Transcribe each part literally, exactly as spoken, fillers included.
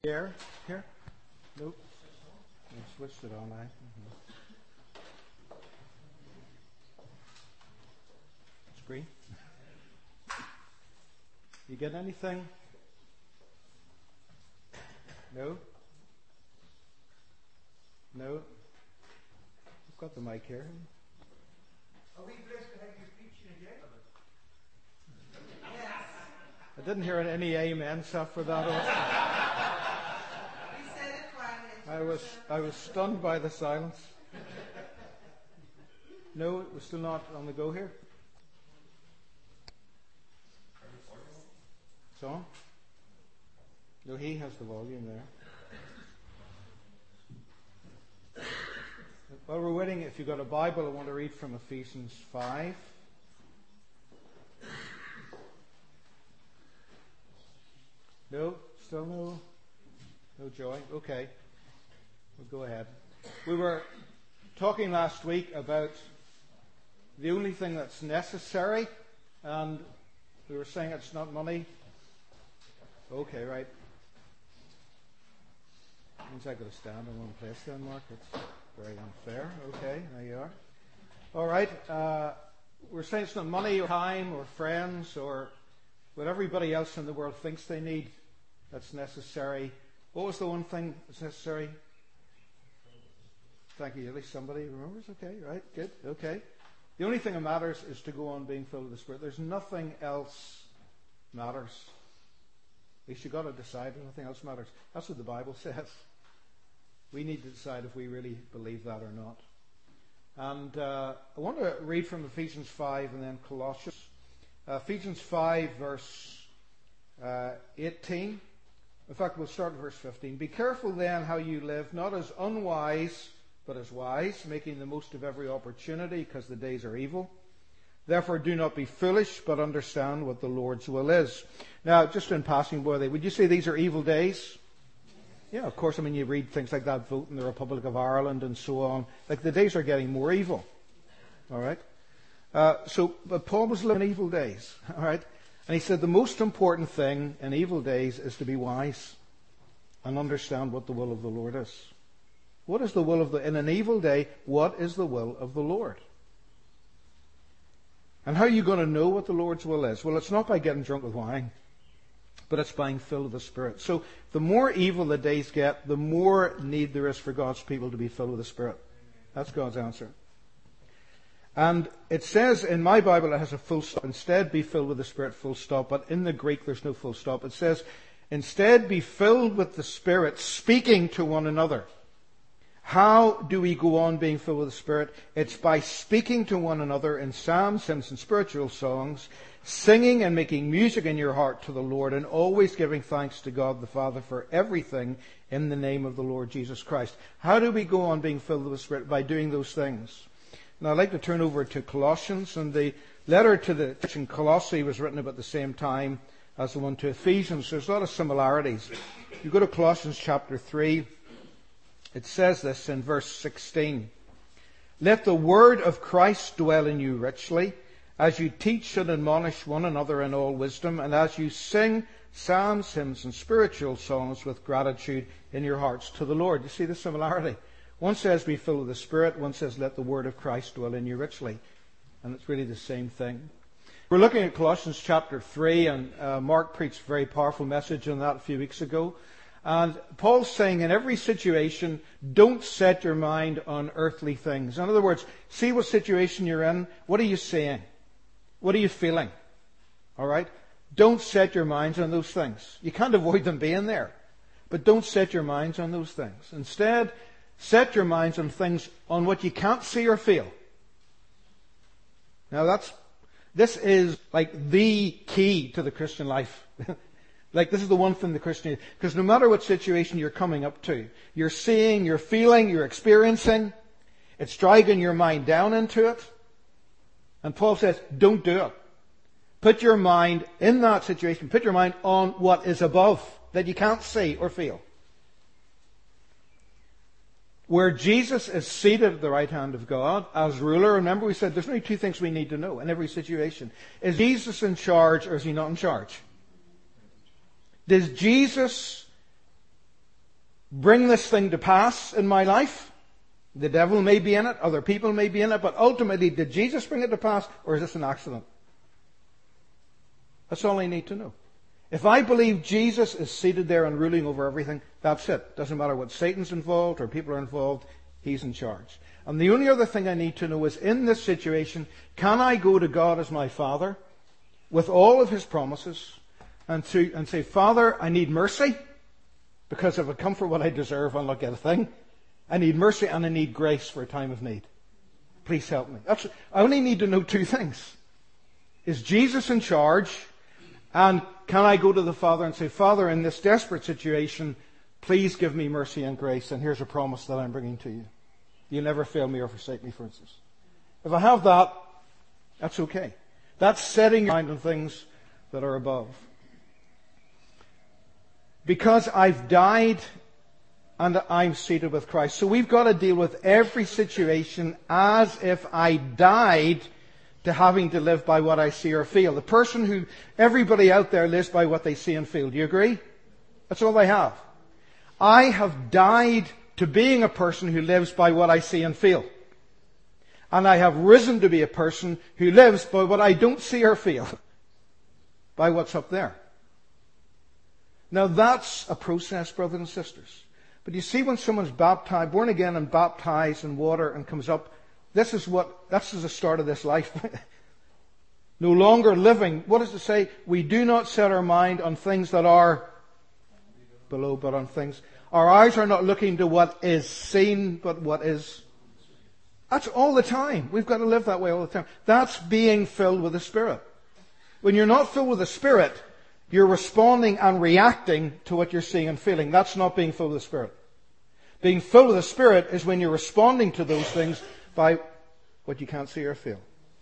Here? Here? Nope. I switched it on. I. Mm-hmm. Screen. You get anything? No? No? I've got the mic here. Are we blessed to have you preaching again? Yes. I didn't hear any amen stuff for that. We said it quietly. I was I was stunned by the silence. No, it was still not on the go here. Song? No, he has the volume there. While we're waiting, if you've got a Bible, I want to read from Ephesians five. No? Still no? No joy? Okay. We'll go ahead. We were talking last week about the only thing that's necessary, and we were saying it's not money. Okay, right. Means I've got to stand in one place then, Mark. It's very unfair. Okay, there you are. All right. Uh, we're saying it's not money or time or friends or what everybody else in the world thinks they need that's necessary. What was the one thing that's necessary? Thank you. At least somebody remembers. Okay, right. Good. Okay. The only thing that matters is to go on being filled with the Spirit. There's nothing else matters. At least you've got to decide if nothing else matters. That's what the Bible says. We need to decide if we really believe that or not. And uh, I want to read from Ephesians five and then Colossians. Uh, Ephesians five, verse uh, eighteen. In fact, we'll start at verse fifteen. Be careful then how you live, not as unwise, but as wise, making the most of every opportunity, because the days are evil. Therefore, do not be foolish, but understand what the Lord's will is. Now, just in passing, boy, would you say these are evil days? Yeah, of course. I mean, you read things like that vote in the Republic of Ireland and so on. Like, the days are getting more evil. All right? Uh, so, but Paul was living in evil days. All right? And he said the most important thing in evil days is to be wise and understand what the will of the Lord is. What is the will of the... In an evil day, what is the will of the Lord? And how are you going to know what the Lord's will is? Well, it's not by getting drunk with wine, but it's being filled with the Spirit. So the more evil the days get, the more need there is for God's people to be filled with the Spirit. That's God's answer. And it says in my Bible, it has a full stop. Instead, be filled with the Spirit, full stop. But in the Greek, there's no full stop. It says, instead, be filled with the Spirit, speaking to one another. How do we go on being filled with the Spirit? It's by speaking to one another in psalms, hymns, and spiritual songs, singing and making music in your heart to the Lord, and always giving thanks to God the Father for everything in the name of the Lord Jesus Christ. How do we go on being filled with the Spirit? By doing those things. Now, I'd like to turn over to Colossians, and the letter to the church in Colossae was written about the same time as the one to Ephesians. There's a lot of similarities. You go to Colossians chapter three. It says this in verse sixteen. Let the word of Christ dwell in you richly, as you teach and admonish one another in all wisdom, and as you sing psalms, hymns, and spiritual songs with gratitude in your hearts to the Lord. You see the similarity? One says be filled with the Spirit, one says let the word of Christ dwell in you richly. And it's really the same thing. We're looking at Colossians chapter three, and uh, Mark preached a very powerful message on that a few weeks ago. And Paul's saying in every situation, don't set your mind on earthly things. In other words, see what situation you're in. What are you saying? What are you feeling? All right? Don't set your minds on those things. You can't avoid them being there. But don't set your minds on those things. Instead, set your minds on things on what you can't see or feel. Now that's, this is like the key to the Christian life. Like, this is the one thing the Christian, because no matter what situation you're coming up to, you're seeing, you're feeling, you're experiencing, it's dragging your mind down into it. And Paul says, don't do it. Put your mind in that situation, put your mind on what is above, that you can't see or feel. Where Jesus is seated at the right hand of God as ruler. Remember we said there's only two things we need to know in every situation. Is Jesus in charge or is he not in charge? Does Jesus bring this thing to pass in my life? The devil may be in it, other people may be in it, but ultimately, did Jesus bring it to pass, or is this an accident? That's all I need to know. If I believe Jesus is seated there and ruling over everything, that's it. Doesn't matter what Satan's involved or people are involved, he's in charge. And the only other thing I need to know is, in this situation, can I go to God as my Father with all of his promises and, to, and say, Father, I need mercy, because if I come for what I deserve, I'll not get a thing. I need mercy and I need grace for a time of need. Please help me. That's, I only need to know two things. Is Jesus in charge? And can I go to the Father and say, Father, in this desperate situation, please give me mercy and grace, and here's a promise that I'm bringing to you. You'll never fail me or forsake me, for instance. If I have that, that's okay. That's setting your mind on things that are above. Because I've died and I'm seated with Christ. So we've got to deal with every situation as if I died to having to live by what I see or feel. The person who, everybody out there lives by what they see and feel. Do you agree? That's all they have. I have died to being a person who lives by what I see and feel. And I have risen to be a person who lives by what I don't see or feel. By what's up there. Now that's a process, brothers and sisters. But you see, when someone's baptized, born again and baptized in water and comes up, this is what, this is the start of this life. No longer living. What does it say? We do not set our mind on things that are below, but on things. Our eyes are not looking to what is seen, but what is. That's all the time. We've got to live that way all the time. That's being filled with the Spirit. When you're not filled with the Spirit, you're responding and reacting to what you're seeing and feeling. That's not being filled with the Spirit. Being filled with the Spirit is when you're responding to those things by what you can't see or feel.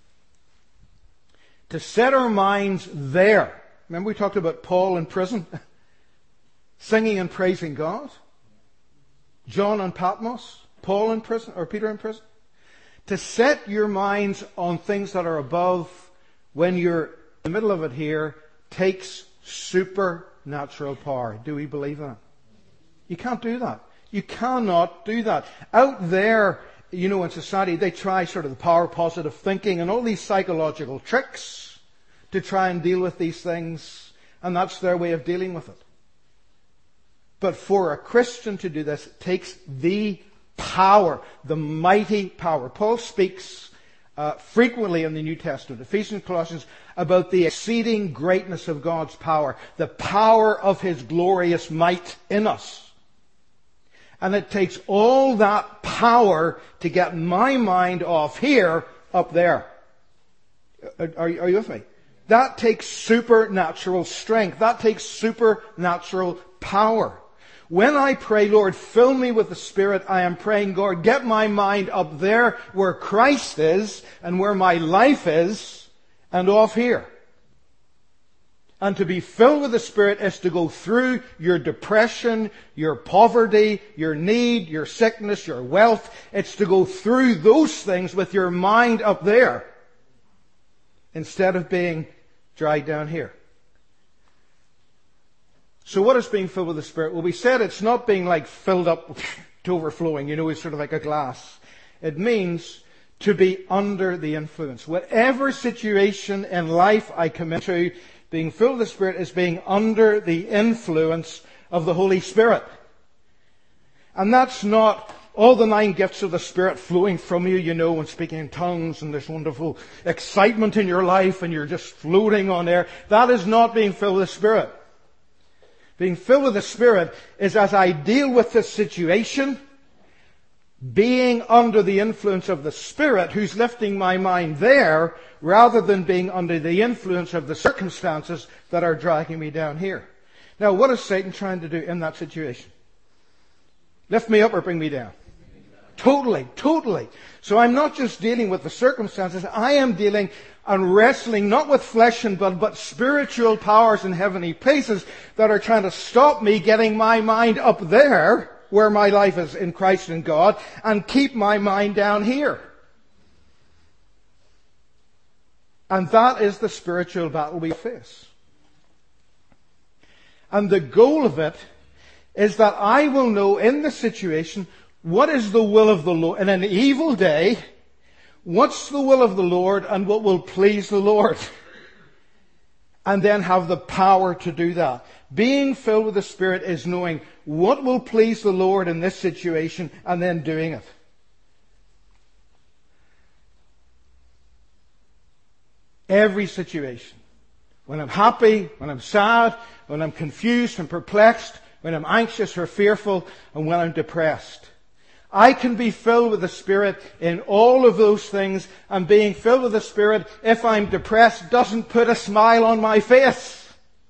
To set our minds there. Remember we talked about Paul in prison? Singing and praising God. John on Patmos. Paul in prison, or Peter in prison. To set your minds on things that are above when you're in the middle of it here takes supernatural power. Do we believe that? You can't do that. You cannot do that. Out there, you know, in society, they try sort of the power positive thinking and all these psychological tricks to try and deal with these things. And that's their way of dealing with it. But for a Christian to do this, it takes the power, the mighty power. Paul speaks uh, frequently in the New Testament, Ephesians, Colossians, about the exceeding greatness of God's power, the power of His glorious might in us. And it takes all that power to get my mind off here, up there. Are, are you with me? That takes supernatural strength. That takes supernatural power. When I pray, Lord, fill me with the Spirit, I am praying, God, get my mind up there where Christ is and where my life is and off here. And to be filled with the Spirit is to go through your depression, your poverty, your need, your sickness, your wealth. It's to go through those things with your mind up there instead of being dragged down here. So what is being filled with the Spirit? Well, we said it's not being like filled up to overflowing. You know, it's sort of like a glass. It means to be under the influence. Whatever situation in life I come into, being filled with the Spirit is being under the influence of the Holy Spirit. And that's not all the nine gifts of the Spirit flowing from you, you know, and speaking in tongues and this wonderful excitement in your life and you're just floating on air. That is not being filled with the Spirit. Being filled with the Spirit is as I deal with this situation, being under the influence of the Spirit who's lifting my mind there, rather than being under the influence of the circumstances that are dragging me down here. Now, what is Satan trying to do in that situation? Lift me up or bring me down? Totally, totally. So I'm not just dealing with the circumstances, I am dealing and wrestling not with flesh and blood, but spiritual powers in heavenly places that are trying to stop me getting my mind up there, where my life is in Christ and God, and keep my mind down here. And that is the spiritual battle we face. And the goal of it is that I will know in the situation what is the will of the Lord. In an evil day, what's the will of the Lord and what will please the Lord? And then have the power to do that. Being filled with the Spirit is knowing what will please the Lord in this situation and then doing it. Every situation. When I'm happy, when I'm sad, when I'm confused and perplexed, when I'm anxious or fearful, and when I'm depressed. I can be filled with the Spirit in all of those things, and being filled with the Spirit, if I'm depressed, doesn't put a smile on my face.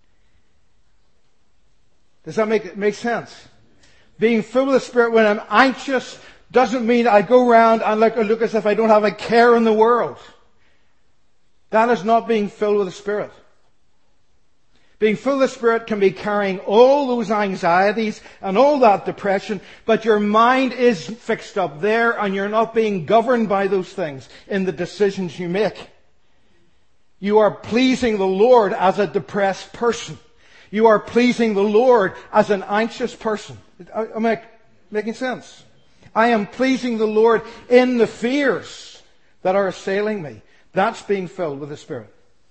Does that make, make sense? Being filled with the Spirit when I'm anxious doesn't mean I go around and look, look as if I don't have a care in the world. That is not being filled with the Spirit. Being filled with the Spirit can be carrying all those anxieties and all that depression, but your mind is fixed up there and you're not being governed by those things in the decisions you make. You are pleasing the Lord as a depressed person. You are pleasing the Lord as an anxious person. Am I making sense? I am pleasing the Lord in the fears that are assailing me. That's being filled with the Spirit.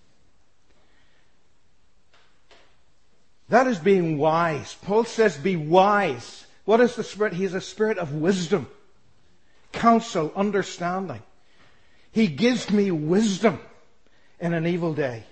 That is being wise. Paul says, be wise. What is the Spirit? He is a spirit of wisdom, counsel, understanding. He gives me wisdom in an evil day.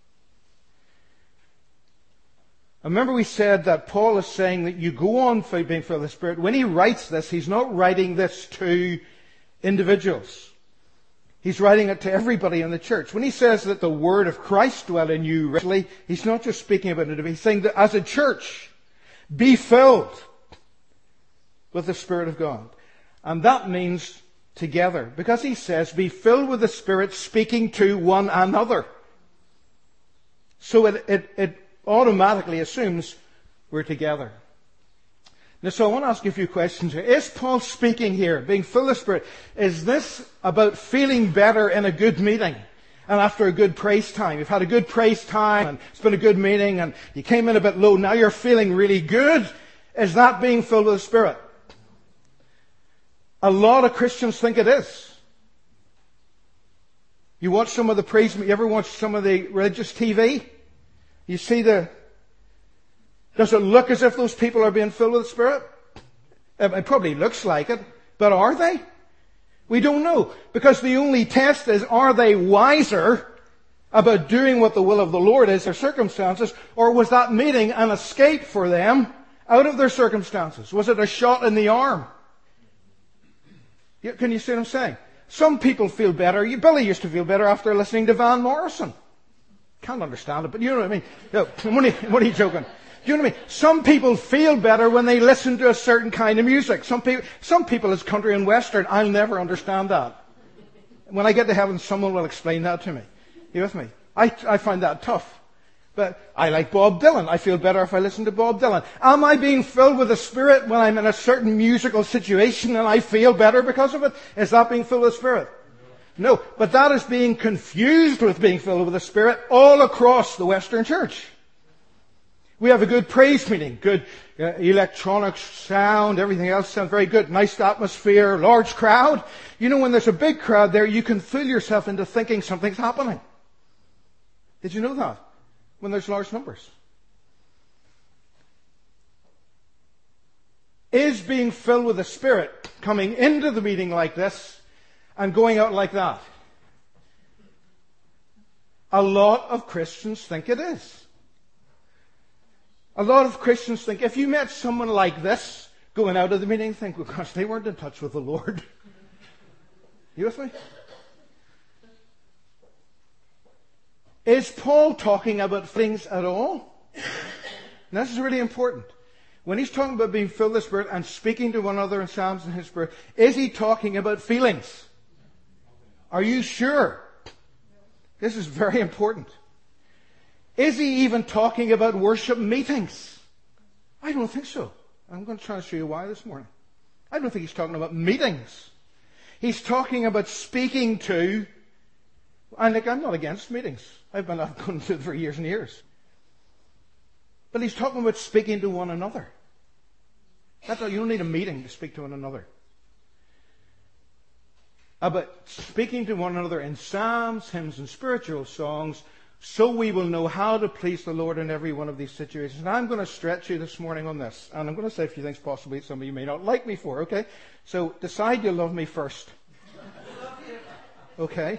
Remember we said that Paul is saying that you go on being filled with the Spirit. When he writes this, he's not writing this to individuals. He's writing it to everybody in the church. When he says that the word of Christ dwell in you richly, he's not just speaking about it. He's saying that as a church, be filled with the Spirit of God. And that means together. Because he says, be filled with the Spirit speaking to one another. So it, it, it automatically assumes we're together. Now, so I want to ask you a few questions here. Is Paul speaking here, being full of the Spirit, is this about feeling better in a good meeting and after a good praise time? You've had a good praise time and it's been a good meeting and you came in a bit low, now you're feeling really good. Is that being filled with the Spirit? A lot of Christians think it is. You watch some of the praise, you ever watch some of the religious T V? You see the... Does it look as if those people are being filled with the Spirit? It probably looks like it, but are they? We don't know. Because the only test is, are they wiser about doing what the will of the Lord is, their circumstances, or was that meeting an escape for them out of their circumstances? Was it a shot in the arm? Can you see what I'm saying? Some people feel better. Billy used to feel better after listening to Van Morrison. Can't understand it, but you know what I mean. No, I'm only, I'm only joking. Do you know what I mean? Some people feel better when they listen to a certain kind of music. Some people, some people it's country and western. I'll never understand that. When I get to heaven, someone will explain that to me. You with me? I, I find that tough. But I like Bob Dylan. I feel better if I listen to Bob Dylan. Am I being filled with the Spirit when I'm in a certain musical situation and I feel better because of it? Is that being filled with the Spirit? No. But that is being confused with being filled with the Spirit all across the Western Church. We have a good praise meeting, good uh, electronic sound, everything else sounds very good. Nice atmosphere, large crowd. You know, when there's a big crowd there, you can fool yourself into thinking something's happening. Did you know that? When there's large numbers. Is being filled with the Spirit coming into the meeting like this and going out like that? A lot of Christians think it is. A lot of Christians think if you met someone like this going out of the meeting, think, well, gosh, they weren't in touch with the Lord. You with me? Is Paul talking about things at all? And this is really important. When he's talking about being filled with the Spirit and speaking to one another in psalms in his Spirit, is he talking about feelings? Are you sure? This is very important. Is he even talking about worship meetings? I don't think so. I'm going to try to show you why this morning. I don't think he's talking about meetings. He's talking about speaking to, and like, I'm not against meetings. I've been I've gone to them for years and years. But he's talking about speaking to one another. That's all. You don't need a meeting to speak to one another. Uh, but speaking to one another in psalms, hymns, and spiritual songs, so we will know how to please the Lord in every one of these situations. And I'm going to stretch you this morning on this. And I'm going to say a few things possibly some of you may not like me for, okay? So decide you love me first. Okay?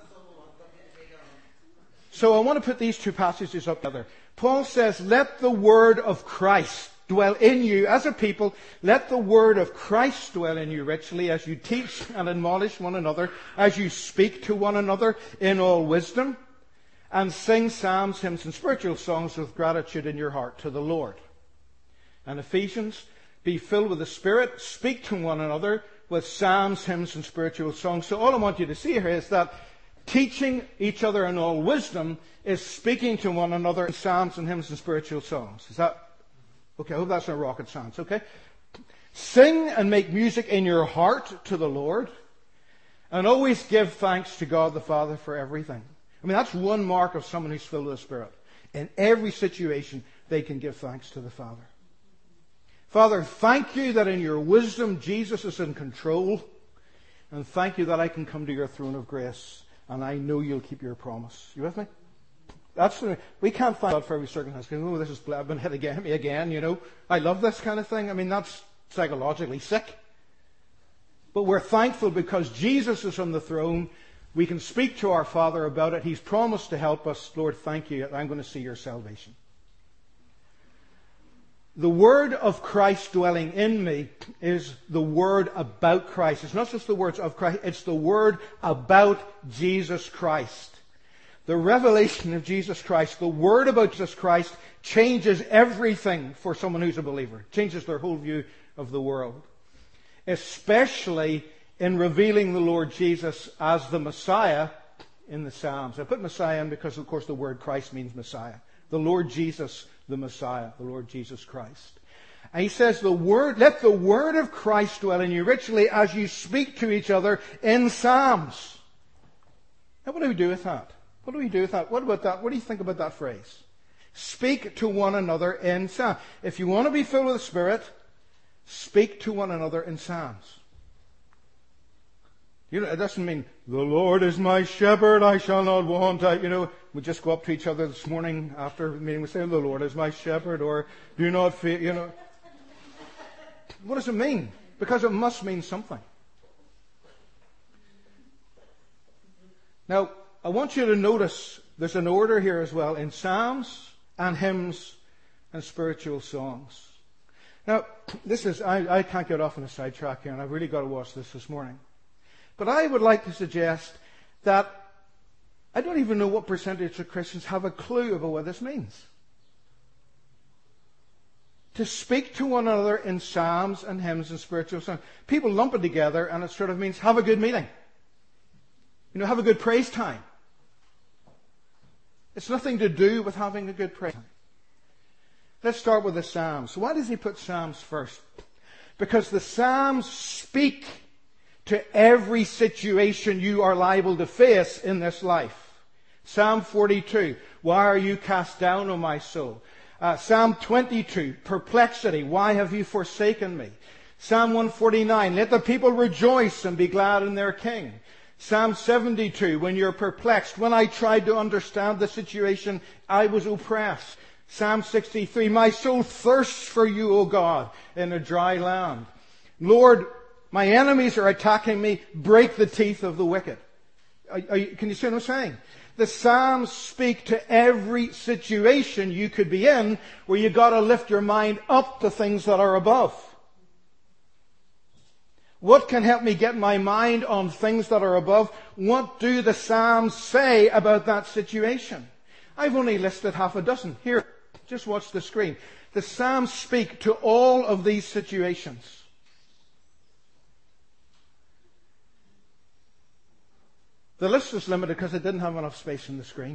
So I want to put these two passages up together. Paul says, let the word of Christ dwell in you as a people. Let the word of Christ dwell in you richly as you teach and admonish one another, as you speak to one another in all wisdom, and sing psalms, hymns, and spiritual songs with gratitude in your heart to the Lord. And Ephesians, be filled with the Spirit, speak to one another with psalms, hymns, and spiritual songs. So all I want you to see here is that teaching each other in all wisdom is speaking to one another in psalms and hymns and spiritual songs. Is that okay? I hope that's not rocket science, okay? Sing and make music in your heart to the Lord, and always give thanks to God the Father for everything. I mean, that's one mark of someone who's filled with the Spirit. In every situation, they can give thanks to the Father. Father, thank you that in your wisdom, Jesus is in control. And thank you that I can come to your throne of grace. And I know you'll keep your promise. You with me? That's the, we can't thank God for every circumstance. Oh, this is, I've been hit again, me again, you know. I love this kind of thing. I mean, that's psychologically sick. But we're thankful because Jesus is on the throne. We can speak to our Father about it. He's promised to help us. Lord, thank you. I'm going to see your salvation. The word of Christ dwelling in me is the word about Christ. It's not just the words of Christ. It's the word about Jesus Christ. The revelation of Jesus Christ, the word about Jesus Christ, changes everything for someone who's a believer. It changes their whole view of the world. Especially in revealing the Lord Jesus as the Messiah in the Psalms. I put Messiah in because, of course, the word Christ means Messiah. The Lord Jesus, the Messiah, the Lord Jesus Christ. And he says, the word, let the word of Christ dwell in you richly as you speak to each other in Psalms. Now, what do we do with that? What do we do with that? What about that? What do you think about that phrase? Speak to one another in Psalms. If you want to be filled with the Spirit, speak to one another in Psalms. You know, it doesn't mean, the Lord is my shepherd, I shall not want. I, you know, we just go up to each other this morning after the meeting, we say, the Lord is my shepherd, or do not fear, you know. What does it mean? Because it must mean something. Now, I want you to notice there's an order here as well in psalms and hymns and spiritual songs. Now, this is, I, I can't get off on a sidetrack here, and I've really got to watch this this morning. But I would like to suggest that I don't even know what percentage of Christians have a clue about what this means. To speak to one another in psalms and hymns and spiritual songs. People lump it together and it sort of means have a good meeting. You know, have a good praise time. It's nothing to do with having a good praise time. Let's start with the Psalms. So why does he put Psalms first? Because the Psalms speak to every situation you are liable to face in this life. Psalm forty-two, why are you cast down, O my soul? Uh, Psalm twenty-two, perplexity, why have you forsaken me? Psalm one forty-nine, let the people rejoice and be glad in their king. Psalm seventy-two, when you're perplexed, when I tried to understand the situation, I was oppressed. Psalm sixty-three, my soul thirsts for you, O God, in a dry land. Lord, my enemies are attacking me. Break the teeth of the wicked. Are, are you, can you see what I'm saying? The Psalms speak to every situation you could be in where you've got to lift your mind up to things that are above. What can help me get my mind on things that are above? What do the Psalms say about that situation? I've only listed half a dozen. Here, just watch the screen. The Psalms speak to all of these situations. The list is limited because it didn't have enough space on the screen.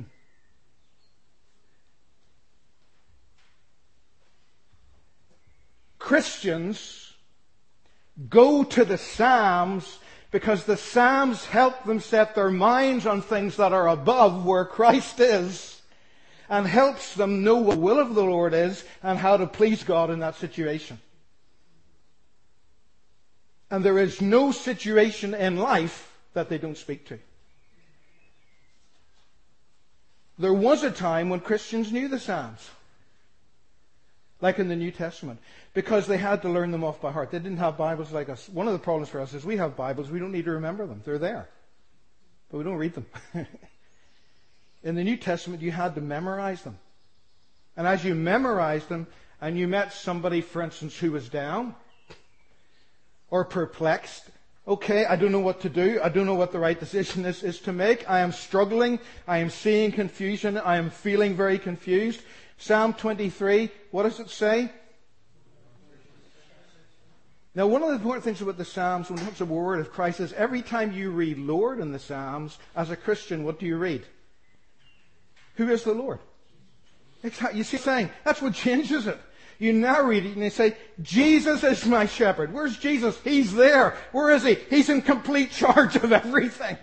Christians go to the Psalms because the Psalms help them set their minds on things that are above where Christ is, and helps them know what the will of the Lord is and how to please God in that situation. And there is no situation in life that they don't speak to. There was a time when Christians knew the Psalms, like in the New Testament, because they had to learn them off by heart. They didn't have Bibles like us. One of the problems for us is we have Bibles, we don't need to remember them. They're there, but we don't read them. In the New Testament, you had to memorize them. And as you memorized them, and you met somebody, for instance, who was down or perplexed, okay, I don't know what to do. I don't know what the right decision is, is to make. I am struggling. I am seeing confusion. I am feeling very confused. Psalm twenty-three, what does it say? Now, one of the important things about the Psalms when it comes to the word of Christ is every time you read Lord in the Psalms, as a Christian, what do you read? Who is the Lord? You see what I'm saying? That's what changes it. You now read it and you say, Jesus is my shepherd. Where's Jesus? He's there. Where is he? He's in complete charge of everything.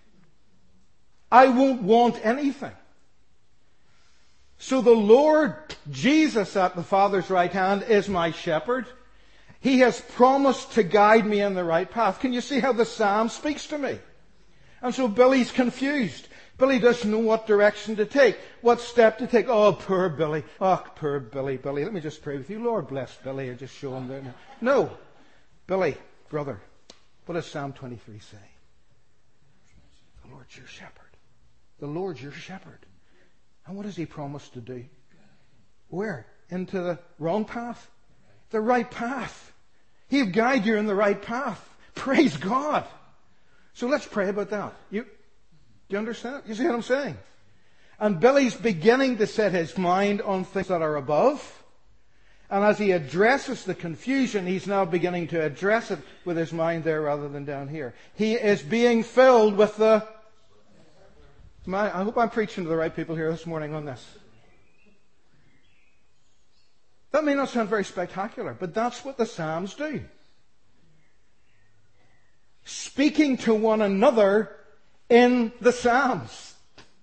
I won't want anything. So the Lord Jesus at the Father's right hand is my shepherd. He has promised to guide me in the right path. Can you see how the Psalm speaks to me? And so Billy's confused. Billy doesn't know what direction to take, what step to take. Oh, poor Billy. Oh, poor Billy, Billy. Let me just pray with you. Lord bless Billy, or just show him there now. No. Billy, brother, what does Psalm twenty-three say? The Lord's your shepherd. The Lord's your shepherd. And what does he promise to do? Where? Into the wrong path? The right path. He'll guide you in the right path. Praise God. So let's pray about that. You... Do you understand? You see what I'm saying? And Billy's beginning to set his mind on things that are above. And as he addresses the confusion, he's now beginning to address it with his mind there rather than down here. He is being filled with the... My, I hope I'm preaching to the right people here this morning on this. That may not sound very spectacular, but that's what the Psalms do. Speaking to one another in the Psalms.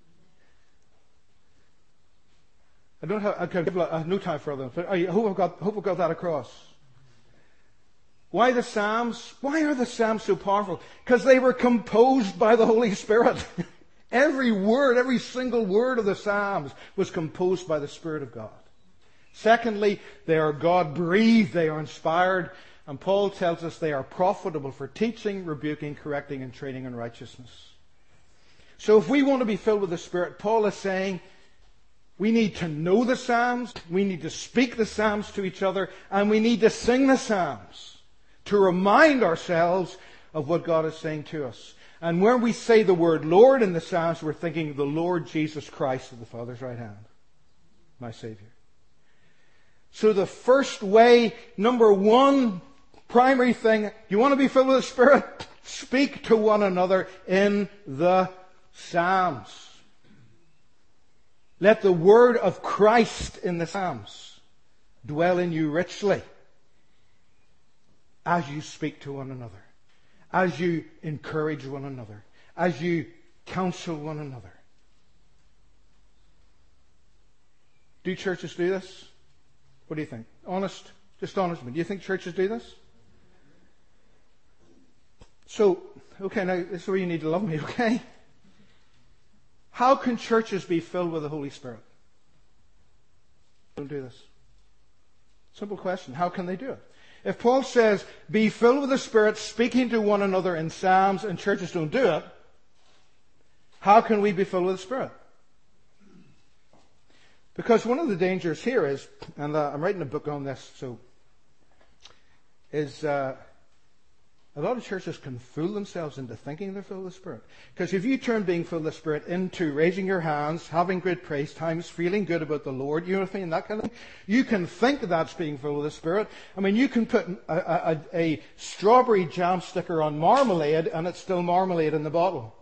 I don't have, okay, I have no time for them. I hope I've got, hope I've got that across. Why the Psalms? Why are the Psalms so powerful? Because they were composed by the Holy Spirit. Every word, every single word of the Psalms was composed by the Spirit of God. Secondly, they are God-breathed, they are inspired, and Paul tells us they are profitable for teaching, rebuking, correcting, and training in righteousness. So if we want to be filled with the Spirit, Paul is saying we need to know the Psalms, we need to speak the Psalms to each other, and we need to sing the Psalms to remind ourselves of what God is saying to us. And when we say the word Lord in the Psalms, we're thinking of the Lord Jesus Christ at the Father's right hand, my Savior. So the first way, number one, primary thing, you want to be filled with the Spirit? Speak to one another in the Psalms. Let the word of Christ in the Psalms dwell in you richly as you speak to one another, as you encourage one another, as you counsel one another. Do churches do this? What do you think? Honest, just honest me. Do you think churches do this? So, okay, now this is where you need to love me, okay? How can churches be filled with the Holy Spirit? Don't do this. Simple question. How can they do it? If Paul says, be filled with the Spirit, speaking to one another in psalms, and churches don't do it, how can we be filled with the Spirit? Because one of the dangers here is, and uh, I'm writing a book on this, so, is uh, a lot of churches can fool themselves into thinking they're filled with the Spirit. Because if you turn being filled with the Spirit into raising your hands, having good praise times, feeling good about the Lord, you know what I mean, that kind of thing, you can think that's being filled with the Spirit. I mean, you can put a, a, a strawberry jam sticker on marmalade and it's still marmalade in the bottle.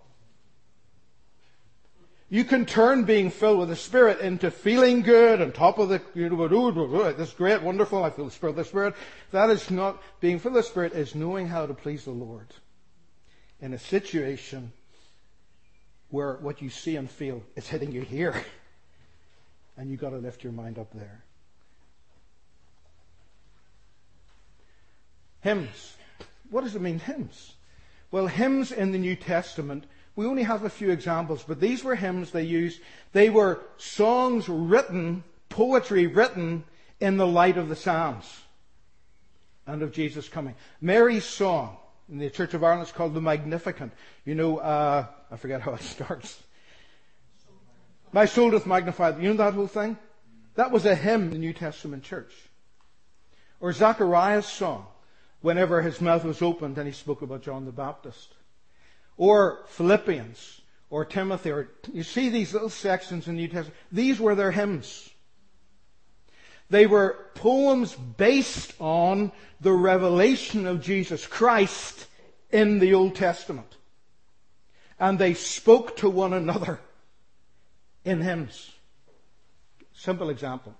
You can turn being filled with the Spirit into feeling good on top of the, you know, this is great, wonderful, I feel the Spirit of the Spirit. That is not, being filled with the Spirit is knowing how to please the Lord in a situation where what you see and feel is hitting you here. And you've got to lift your mind up there. Hymns. what does it mean, hymns? Well, hymns in the New Testament, we only have a few examples, but these were hymns they used. They were songs written, poetry written in the light of the Psalms and of Jesus coming. Mary's song in the Church of Ireland is called the Magnificat. You know, uh, I forget how it starts. My soul doth magnify. You know that whole thing? That was a hymn in the New Testament church. Or Zachariah's song, whenever his mouth was opened and he spoke about John the Baptist. Or Philippians, or Timothy, or you see these little sections in the New Testament. These were their hymns. They were poems based on the revelation of Jesus Christ in the Old Testament. And they spoke to one another in hymns. Simple example.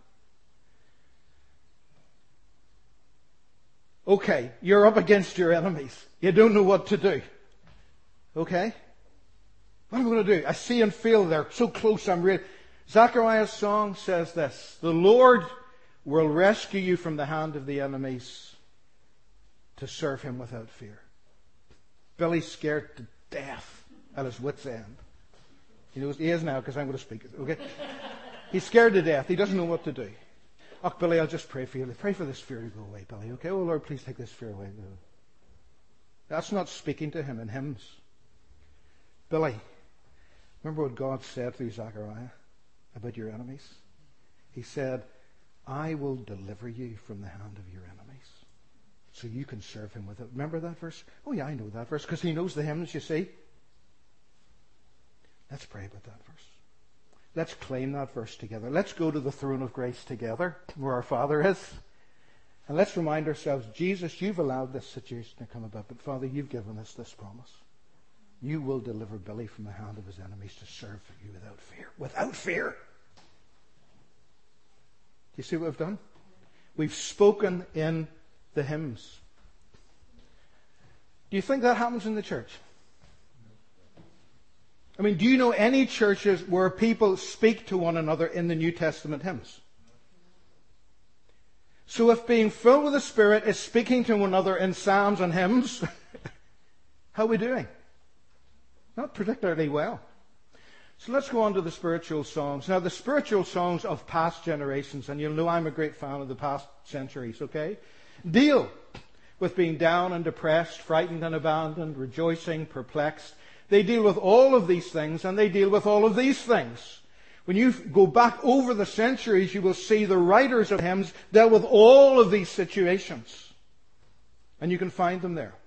Okay, you're up against your enemies. You don't know what to do. Okay? What am I going to do? I see and feel they're so close I'm ready. Zachariah's song says this: the Lord will rescue you from the hand of the enemies to serve him without fear. Billy's scared to death at his wit's end. He knows he is now because I'm going to speak it. Okay? He's scared to death. He doesn't know what to do. Oh, Billy, I'll just pray for you. Pray for this fear to go away, Billy. Okay? Oh, Lord, please take this fear away. That's not speaking to him in hymns. Billy, remember what God said through Zechariah about your enemies? He said, I will deliver you from the hand of your enemies so you can serve him with it. Remember that verse? Oh, yeah, I know that verse because he knows the hymns, you see. Let's pray about that verse. Let's claim that verse together. Let's go to the throne of grace together, where our Father is. And let's remind ourselves, Jesus, you've allowed this situation to come about, but Father, you've given us this promise. You will deliver Billy from the hand of his enemies to serve you without fear. Without fear! Do you see what we've done? We've spoken in the hymns. Do you think that happens in the church? I mean, do you know any churches where people speak to one another in the New Testament hymns? So if being filled with the Spirit is speaking to one another in psalms and hymns, how are we doing? Not particularly well. So let's go on to the spiritual songs. Now, the spiritual songs of past generations, and you'll know I'm a great fan of the past centuries, okay, deal with being down and depressed, frightened and abandoned, rejoicing, perplexed. They deal with all of these things, and they deal with all of these things. When you go back over the centuries, you will see the writers of hymns dealt with all of these situations. And you can find them there.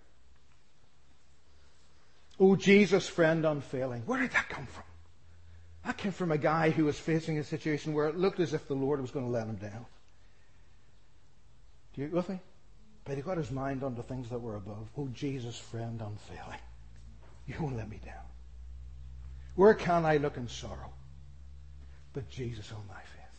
Oh, Jesus, friend unfailing. Where did that come from? That came from a guy who was facing a situation where it looked as if the Lord was going to let him down. Do you with me? But he got his mind onto things that were above. Oh, Jesus, friend unfailing. You won't let me down. Where can I look in sorrow? But Jesus on my faith.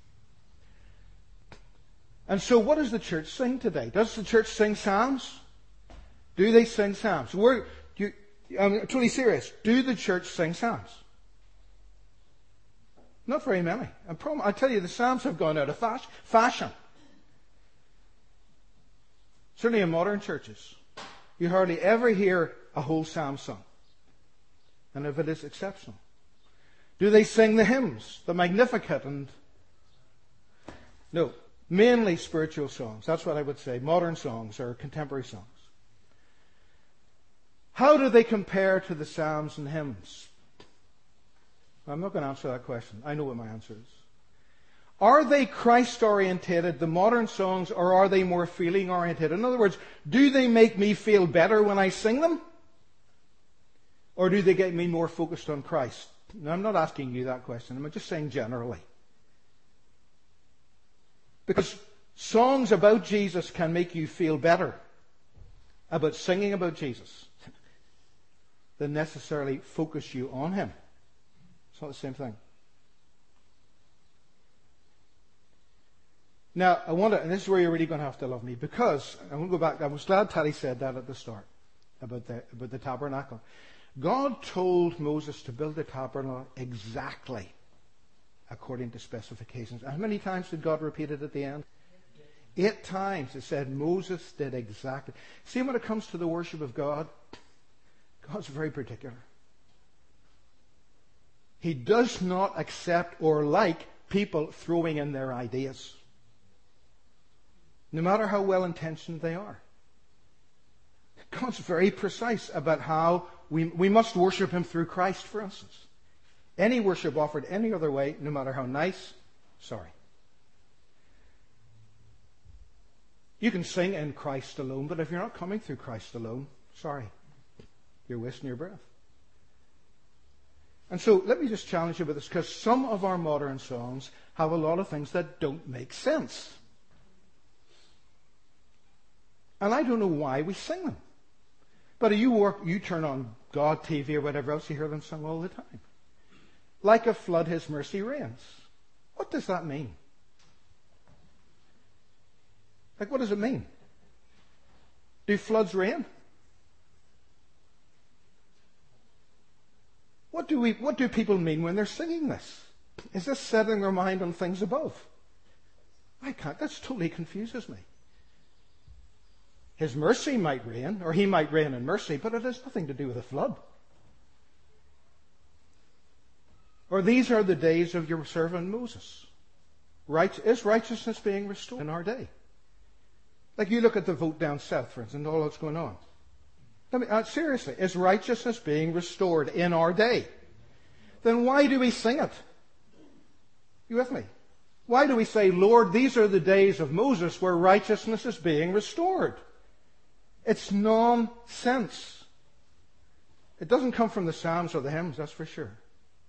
And so what does the church sing today? Does the church sing psalms? Do they sing psalms? We're, do you, I'm totally serious. Do the church sing psalms? Not very many. I, prom- I tell you, the psalms have gone out of fas- fashion. Certainly in modern churches. You hardly ever hear a whole psalm sung. And if it is exceptional. Do they sing the hymns, the Magnificat? And no, mainly spiritual songs. That's what I would say. Modern songs or contemporary songs. How do they compare to the psalms and hymns? I'm not going to answer that question. I know what my answer is. Are they Christ-orientated, the modern songs, or are they more feeling-orientated? In other words, do they make me feel better when I sing them? Or do they get me more focused on Christ? Now, I'm not asking you that question. I'm just saying generally. Because songs about Jesus can make you feel better about singing about Jesus than necessarily focus you on Him. It's not the same thing. Now, I want to, and this is where you're really going to have to love me, because, I'm going to go back, I was glad Teddy said that at the start, about the, about the tabernacle. God told Moses to build the tabernacle exactly according to specifications. How many times did God repeat it at the end? Eight times it said Moses did exactly. See, when it comes to the worship of God, God's very particular. He does not accept or like people throwing in their ideas, no matter how well-intentioned they are. God's very precise about how we, we must worship Him through Christ, for instance. Any worship offered any other way, no matter how nice, sorry. You can sing in Christ alone, but if you're not coming through Christ alone, sorry, you're wasting your breath. And so let me just challenge you with this, because some of our modern songs have a lot of things that don't make sense. And I don't know why we sing them. But you work, you turn on God T V or whatever else, you hear them sung all the time. Like a flood, His mercy reigns. What does that mean? Like, what does it mean? Do floods rain? What do we, what do people mean when they're singing this? Is this setting their mind on things above? I can't, that totally confuses me. His mercy might reign, or He might reign in mercy, but it has nothing to do with a flood. Or these are the days of your servant Moses. Right, is righteousness being restored in our day? Like you look at the vote down south, for instance, and all that's going on. I mean, uh, seriously, is righteousness being restored in our day? Then why do we sing it? You with me? Why do we say, Lord, these are the days of Moses where righteousness is being restored? It's nonsense. It doesn't come from the Psalms or the hymns, that's for sure.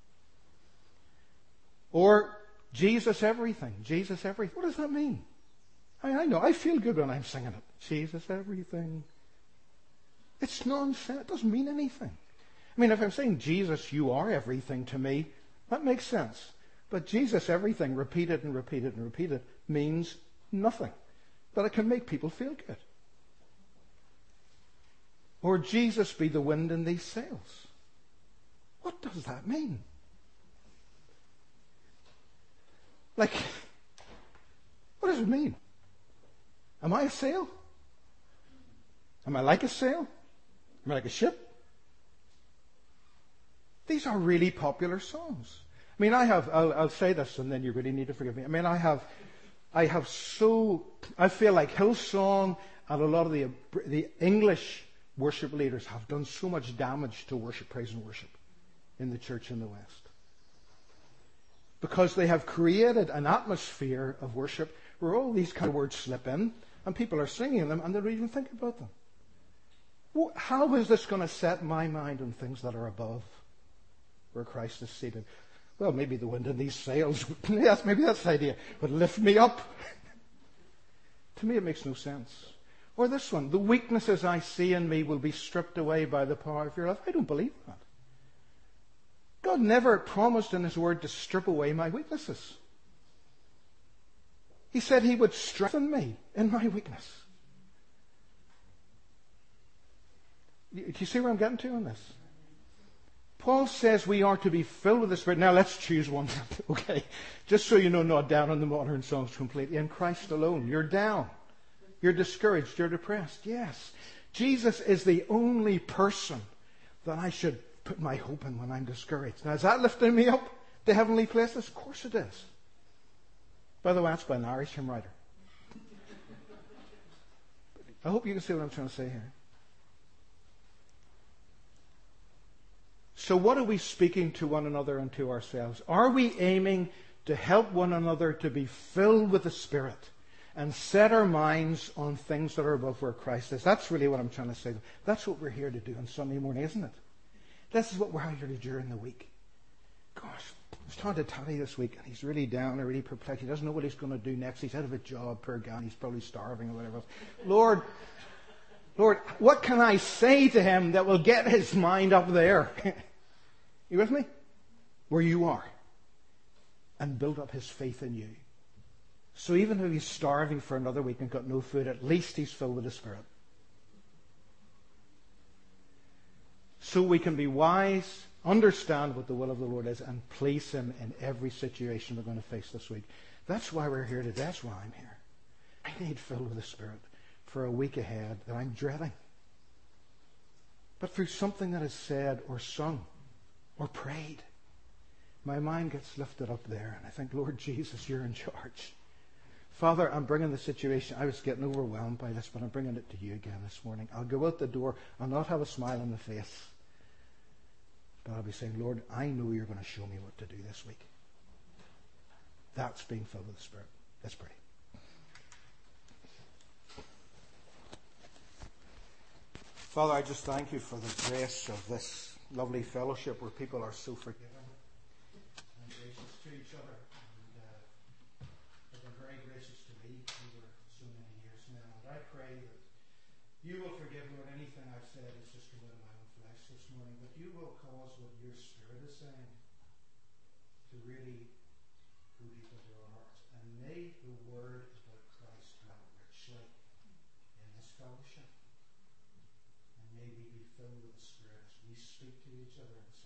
Or Jesus everything. Jesus everything. What does that mean? I, I know. I feel good when I'm singing it. Jesus everything. It's nonsense. It doesn't mean anything. I mean, if I'm saying, Jesus, you are everything to me, that makes sense. But Jesus everything, repeated and repeated and repeated, means nothing. But it can make people feel good. Or Jesus be the wind in these sails. What does that mean? Like, what does it mean? Am I a sail? Am I like a sail? Am I like a ship? These are really popular songs. I mean, I have, I'll, I'll say this and then you really need to forgive me. I mean, I have, I have so, I feel like Hillsong and a lot of the, the English worship leaders have done so much damage to worship, praise and worship in the church in the West. Because they have created an atmosphere of worship where all these kind of words slip in and people are singing them and they don't even think about them. Well, how is this going to set my mind on things that are above where Christ is seated? Well, maybe the wind in these sails, yes, maybe that's the idea, would lift me up. To me, it makes no sense. Or this one, the weaknesses I see in me will be stripped away by the power of your love. I don't believe that. God never promised in His Word to strip away my weaknesses. He said He would strengthen me in my weakness. Do you see where I'm getting to on this? Paul says we are to be filled with the Spirit. Now let's choose one. Okay. Just so you know, not down on the modern songs completely. In Christ alone. You're down. You're discouraged. You're depressed. Yes. Jesus is the only person that I should put my hope in when I'm discouraged. Now is that lifting me up to heavenly places? Of course it is. By the way, that's by an Irish hymn writer. I hope you can see what I'm trying to say here. So what are we speaking to one another and to ourselves? Are we aiming to help one another to be filled with the Spirit and set our minds on things that are above where Christ is? That's really what I'm trying to say. That's what we're here to do on Sunday morning, isn't it? This is what we're here to do during the week. Gosh, I was talking to Taddy this week and he's really down and really perplexed. He doesn't know what he's going to do next. He's out of a job, poor guy. He's probably starving or whatever else. Lord, Lord, what can I say to him that will get his mind up there? You with me? Where you are. And build up his faith in you. So even if he's starving for another week and got no food, at least he's filled with the Spirit. So we can be wise, understand what the will of the Lord is, and please Him in every situation we're going to face this week. That's why we're here today. That's why I'm here. I need filled with the Spirit for a week ahead that I'm dreading. But through something that is said or sung or prayed, my mind gets lifted up there and I think, Lord Jesus, you're in charge. Father, I'm bringing the situation. I was getting overwhelmed by this, but I'm bringing it to you again this morning. I'll go out the door. I'll not have a smile on the face. But I'll be saying, Lord, I know you're going to show me what to do this week. That's being filled with the Spirit. Let's pray. Father, I just thank you for the grace of this lovely fellowship where people are so forgiving and gracious to each other. And uh, they've been very gracious to me over so many years now. And I pray that you will forgive me when anything I've said is just come out of my own flesh this morning, but you will cause what your Spirit is saying to really go deep into our hearts. And may the word about Christ dwell richly in this fellowship. And may we be filled with the Spirit as we speak to each other and